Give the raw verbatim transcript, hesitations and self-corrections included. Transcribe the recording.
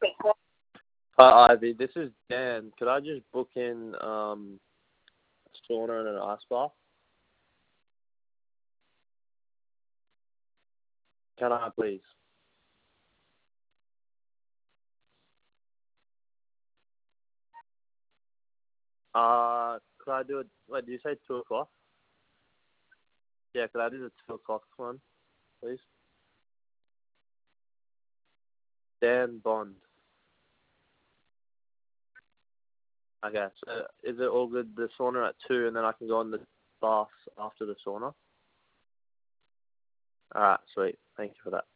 Hi, Ivy. This is Dan. Could I just book in um, a sauna and an ice bath? Can I, please? Uh, could I do it? Wait, did you say two o'clock? Yeah, could I do the two o'clock one, please? Dan Bond. Okay, so is it all good? The sauna at two, and then I can go in the bath after the sauna. All right, sweet. Thank you for that.